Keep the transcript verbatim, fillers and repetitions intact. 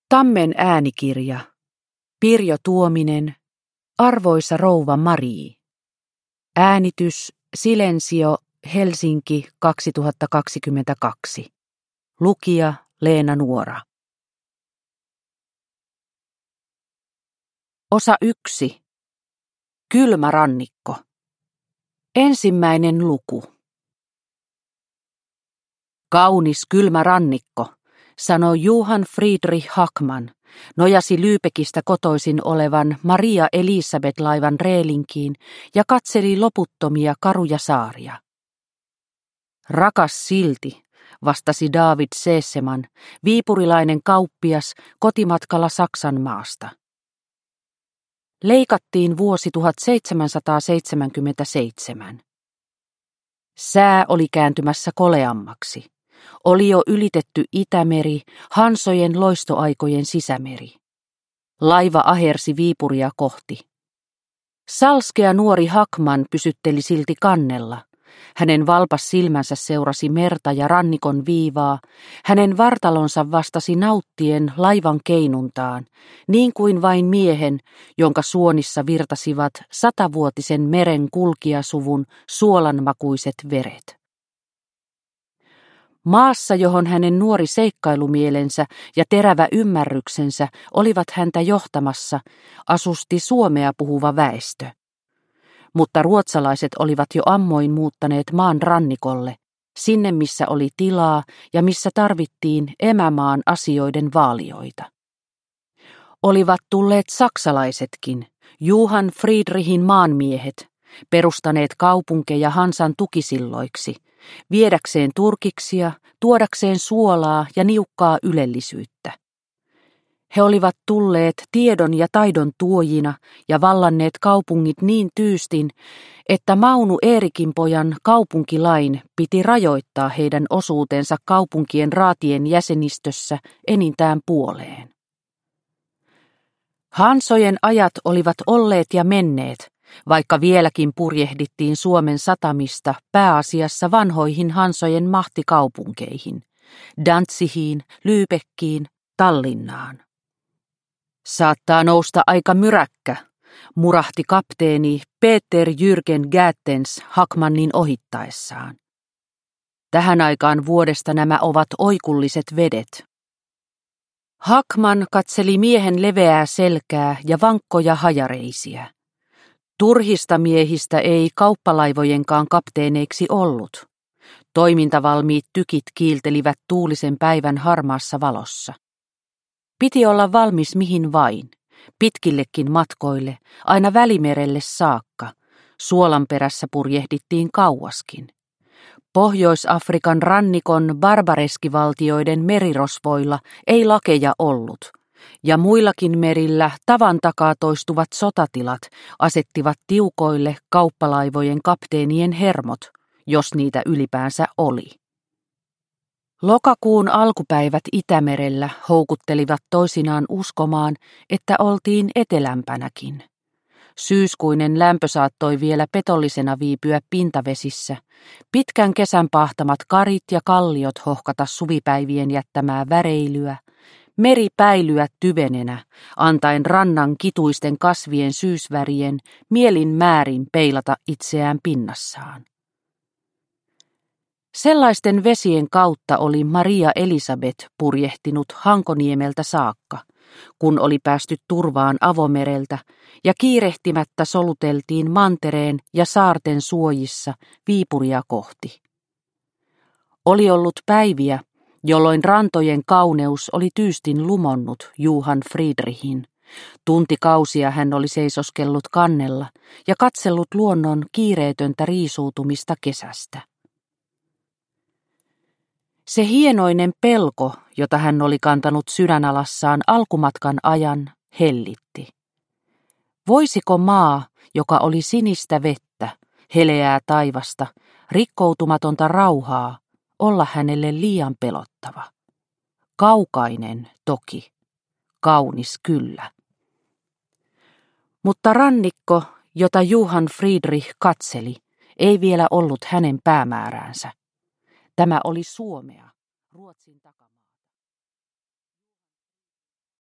Tammen äänikirja. Pirjo Tuominen. Arvoisa rouva Marii. Äänitys Silensio Helsinki kaksituhattakaksikymmentäkaksi. Lukija Leena Nuora. Osa yksi. Kylmä rannikko. Ensimmäinen luku. Kaunis kylmä rannikko, sanoi Johann Friedrich Hackmann, nojasi Lübeckistä kotoisin olevan Maria Elisabeth-laivan reelinkiin ja katseli loputtomia karuja saaria. Rakas silti, vastasi David Seeseman, viipurilainen kauppias kotimatkalla Saksan maasta. Leikattiin vuosi tuhatseitsemänsataaseitsemänkymmentäseitsemän. Sää oli kääntymässä koleammaksi. Oli jo ylitetty Itämeri, Hansojen loistoaikojen sisämeri. Laiva ahersi Viipuria kohti. Salskea nuori Hackmann pysytteli silti kannella. Hänen valpas silmänsä seurasi merta ja rannikon viivaa. Hänen vartalonsa vastasi nauttien laivan keinuntaan, niin kuin vain miehen, jonka suonissa virtasivat satavuotisen meren kulkijasuvun suolanmakuiset veret. Maassa, johon hänen nuori seikkailumielensä ja terävä ymmärryksensä olivat häntä johtamassa, asusti suomea puhuva väestö. Mutta ruotsalaiset olivat jo ammoin muuttaneet maan rannikolle, sinne missä oli tilaa ja missä tarvittiin emämaan asioiden vaalioita. Olivat tulleet saksalaisetkin, Johann Friedrichin maanmiehet, perustaneet kaupunkeja Hansan tukisilloiksi, viedäkseen turkiksia, tuodakseen suolaa ja niukkaa ylellisyyttä. He olivat tulleet tiedon ja taidon tuojina ja vallanneet kaupungit niin tyystin, että Maunu Eerikin pojan kaupunkilain piti rajoittaa heidän osuutensa kaupunkien raatien jäsenistössä enintään puoleen. Hansojen ajat olivat olleet ja menneet, vaikka vieläkin purjehdittiin Suomen satamista pääasiassa vanhoihin Hansojen mahtikaupunkeihin, Danzigiin, Lübeckiin, Tallinnaan. Saattaa nousta aika myräkkä, murahti kapteeni Peter Jürgen Gärtens Hackmannin ohittaessaan. Tähän aikaan vuodesta nämä ovat oikulliset vedet. Hackmann katseli miehen leveää selkää ja vankkoja hajareisiä. Turhista miehistä ei kauppalaivojenkaan kapteeneiksi ollut. Toimintavalmiit tykit kiiltelivät tuulisen päivän harmaassa valossa. Piti olla valmis mihin vain, pitkillekin matkoille, aina Välimerelle saakka. Suolan perässä purjehdittiin kauaskin. Pohjois-Afrikan rannikon barbareskivaltioiden merirosvoilla ei lakeja ollut, ja muillakin merillä tavan takaa toistuvat sotatilat asettivat tiukoille kauppalaivojen kapteenien hermot, jos niitä ylipäänsä oli. Lokakuun alkupäivät Itämerellä houkuttelivat toisinaan uskomaan, että oltiin etelämpänäkin. Syyskuinen lämpö saattoi vielä petollisena viipyä pintavesissä, pitkän kesän pahtamat karit ja kalliot hohkata suvipäivien jättämää väreilyä, meri päilyä tyvenenä, antaen rannan kituisten kasvien syysvärien mielin määrin peilata itseään pinnassaan. Sellaisten vesien kautta oli Maria Elisabeth purjehtinut Hankoniemeltä saakka, kun oli päästy turvaan avomereltä ja kiirehtimättä soluteltiin mantereen ja saarten suojissa Viipuria kohti. Oli ollut päiviä, jolloin rantojen kauneus oli tyystin lumonnut Johann Friedrichin. Tuntikausia hän oli seisoskellut kannella ja katsellut luonnon kiireetöntä riisuutumista kesästä. Se hienoinen pelko, jota hän oli kantanut sydänalassaan alkumatkan ajan, hellitti. Voisiko maa, joka oli sinistä vettä, heleää taivasta, rikkoutumatonta rauhaa, olla hänelle liian pelottava? Kaukainen toki, kaunis kyllä. Mutta rannikko, jota Johann Friedrich katseli, ei vielä ollut hänen päämääräänsä. Tämä oli Suomea, Ruotsin takamaa.